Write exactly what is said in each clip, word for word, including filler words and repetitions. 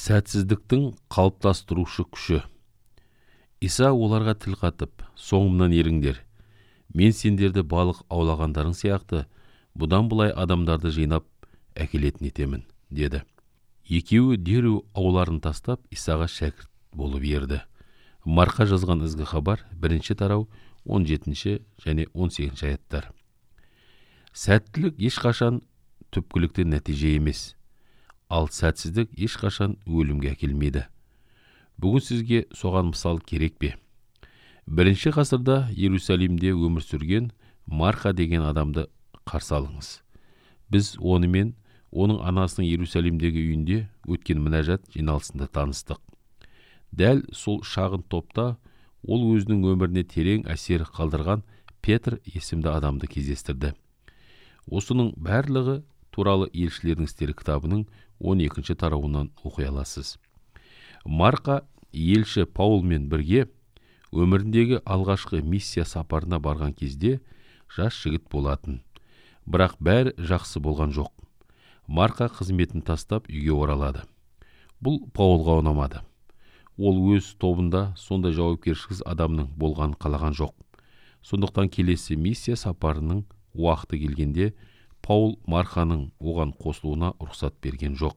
Сәтсіздіктің қалыптастырушы күші. Иса оларға тіл қатып, соңымнан еріңдер. Мен сендерді балық аулағандарың сияқты, бұдан былай адамдарды жинап әкелетін етемін, деді. Екеуі дереу ауларын тастап Исаға шәкірт болып ерді. Марқа жазған ізгі хабар, бірінші тарау, он жетінші және он сегізінші аяттар. Сәттілік ешқашан түпкілікті нәтиже емес, ал сәтсіздік ешқашан өлімге әкелмейді. Бүгін сізге соған мысал керек пе? Бірінші ғасырда Иерусалимде өмір сүрген Марқа деген адамды қарсы алыңыз. Біз онымен, оның анасының Иерусалимдегі үйінде өткен мінәжат жиналысында таныстық. Дәл сол шағын топта ол өзінің өміріне терең әсер қалдырған Петр есімді адамды кездестірді. Осының барлығы туралы елшілердің істері кітабының он екінші тарауынан оқи аласыз. Марқа елші Паулмен бірге өміріндегі алғашқы миссия сапарына барған кезде жас жігіт болатын. Бірақ бәрі жақсы болған жоқ. Марқа қызметін тастап үйге оралады. Бұл Паулға ұнамады. Ол өз тобында сондай жауапкершіліксіз адамның болғанын қалаған жоқ. Сондықтан келесі миссия сапарының уақыты келгенде Паул Марқаның оған қосылуына рұқсат берген жоқ.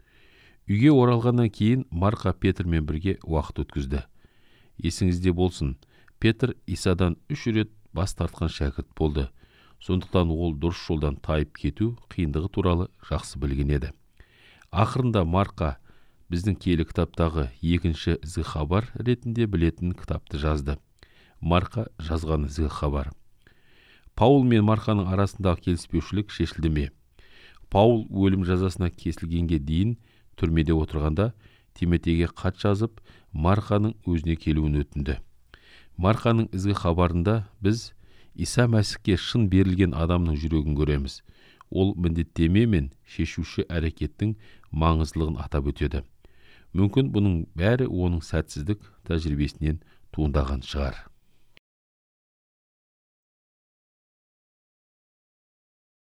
Үйге оралғаннан кейін Марқа Петрмен бірге уақыт өткізді. Есіңізде болсын, Петр Исадан үш рет бас тартқан шәкірт болды. Сондықтан ол дұрыс жолдан тайып кету қиындығы туралы жақсы білген еді. Ақырында Марқа біздің киелі кітаптағы екінші ізгі хабар ретінде білетін кітапты жазды. Марқа жазған ізгі хабар. Паул мен Марқаның арасындағы келіспеушілік шешілді ме? Паул өлім жазасына кесілгенге дейін түрмеде отырғанда Тимотейге хат жазып, Марқаның өзіне келуін өтінді. Марқаның ізгі хабарында біз Иса Мәсіхке шын берілген адамның жүрегін көреміз. Ол міндеттеме мен шешуші әрекеттің маңыздылығын атап өтеді. Мүмкін бұның бәрі оның сәтсіздік тәжірибесінен туындаған шығар.